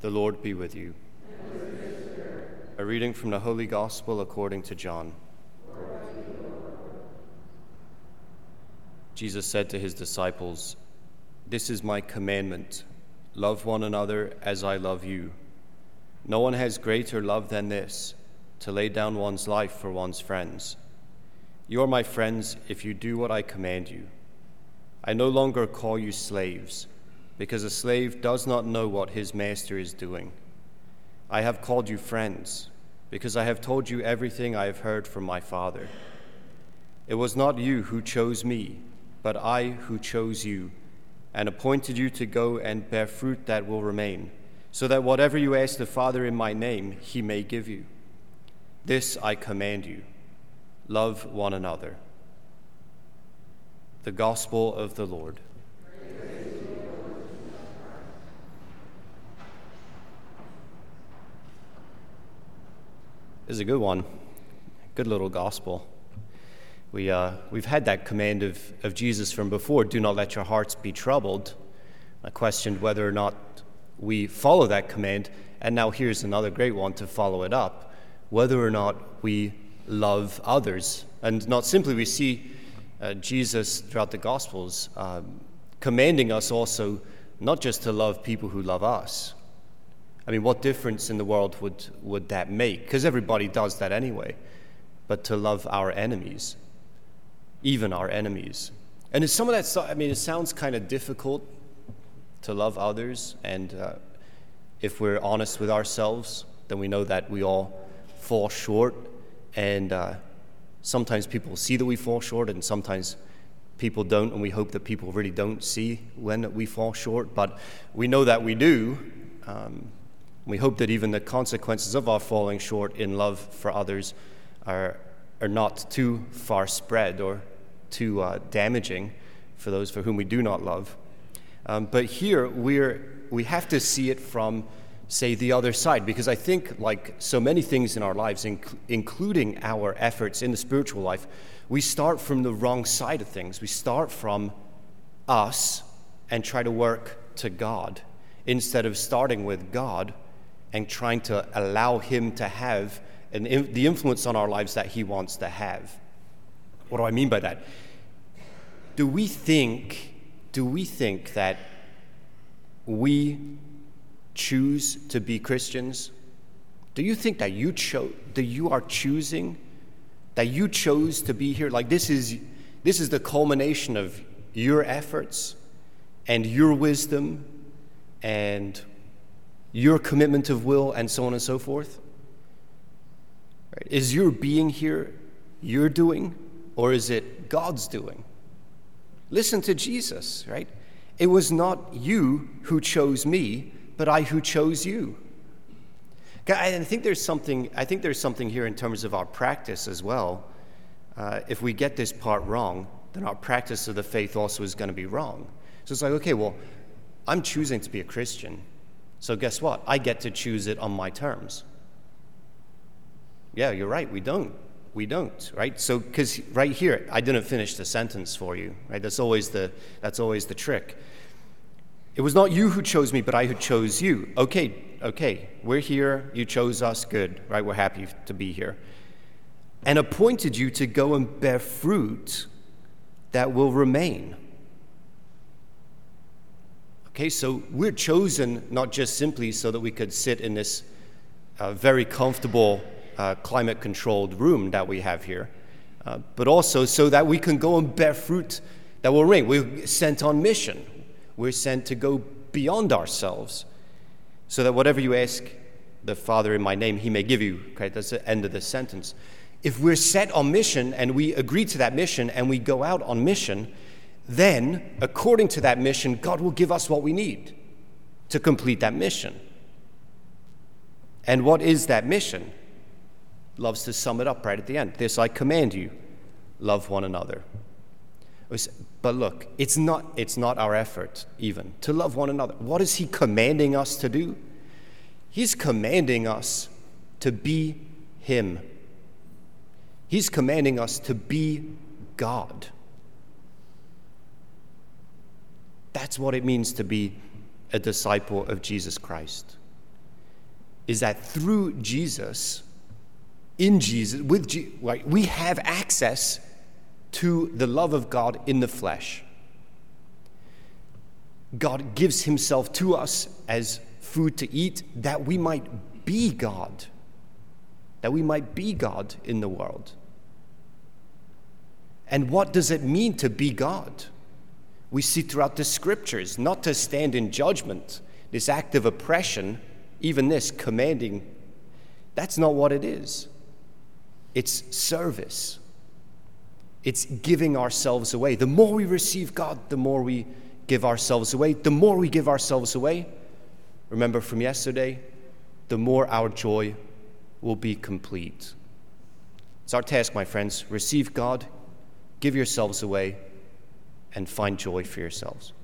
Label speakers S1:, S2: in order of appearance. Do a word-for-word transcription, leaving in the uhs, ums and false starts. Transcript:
S1: The Lord be with you. A reading from the Holy Gospel according to John. Jesus said to his disciples, "This is my commandment, love one another as I love you. No one has greater love than this, to lay down one's life for one's friends. You are my friends if you do what I command you. I no longer call you slaves, because a slave does not know what his master is doing. I have called you friends, because I have told you everything I have heard from my Father. It was not you who chose me, but I who chose you, and appointed you to go and bear fruit that will remain, so that whatever you ask the Father in my name, he may give you. This I command you, love one another." The Gospel of the Lord. This is a good one. Good little gospel. We, uh, we've had that command of, of Jesus from before, do not let your hearts be troubled. I questioned whether or not we follow that command, and now here's another great one to follow it up, whether or not we love others. And not simply we see uh, Jesus throughout the Gospels um, commanding us also not just to love people who love us. I mean, what difference in the world would, would that make? Because everybody does that anyway. But to love our enemies, even our enemies. And is some of that stuff, I mean, it sounds kind of difficult to love others. And uh, if we're honest with ourselves, then we know that we all fall short. And uh, sometimes people see that we fall short, and sometimes people don't. And we hope that people really don't see when we fall short. But we know that we do. Um, We hope that even the consequences of our falling short in love for others are are not too far spread or too uh, damaging for those for whom we do not love. Um, but here we're we have to see it from, say, the other side, because I think, like so many things in our lives, inc- including our efforts in the spiritual life, we start from the wrong side of things. We start from us and try to work to God instead of starting with God and trying to allow him to have an, the influence on our lives that he wants to have. What do I mean by that? Do we think, do we think that we choose to be Christians? Do you think that you chose, that you are choosing, that you chose to be here? Like this is, this is the culmination of your efforts and your wisdom and your commitment of will, and so on and so forth? Right? Is your being here your doing, or is it God's doing? Listen to Jesus, right? It was not you who chose me, but I who chose you. I think there's something. I think there's something here in terms of our practice as well. Uh, if we get this part wrong, then our practice of the faith also is going to be wrong. So it's like, okay, well, I'm choosing to be a Christian. So guess what? I get to choose it on my terms. Yeah, you're right. We don't. We don't, right? So, because right here, I didn't finish the sentence for you, right? That's always the that's always the trick. It was not you who chose me, but I who chose you. Okay, okay, we're here. You chose us. Good, right? We're happy to be here. And appointed you to go and bear fruit that will remain. Okay, so we're chosen not just simply so that we could sit in this uh, very comfortable uh, climate-controlled room that we have here, uh, but also so that we can go and bear fruit that will remain. We're sent on mission. We're sent to go beyond ourselves so that whatever you ask the Father in my name, he may give you. Okay, that's the end of the sentence. If we're set on mission and we agree to that mission and we go out on mission, then, according to that mission, God will give us what we need to complete that mission. And what is that mission? Loves to sum it up right at the end. This I command you, love one another. But look, it's not, it's not our effort even to love one another. What is he commanding us to do? He's commanding us to be him. He's commanding us to be God. That's what it means to be a disciple of Jesus Christ. is that through Jesus, in Jesus, with Je- right, we have access to the love of God in the flesh. God gives himself to us as food to eat that we might be God, that we might be God in the world. And what does it mean to be God? We see throughout the scriptures, not to stand in judgment, this act of oppression, even this commanding, that's not what it is. It's service. It's giving ourselves away. The more we receive God, the more we give ourselves away. The more we give ourselves away, remember from yesterday, the more our joy will be complete. It's our task, my friends. Receive God, give yourselves away, and find joy for yourselves.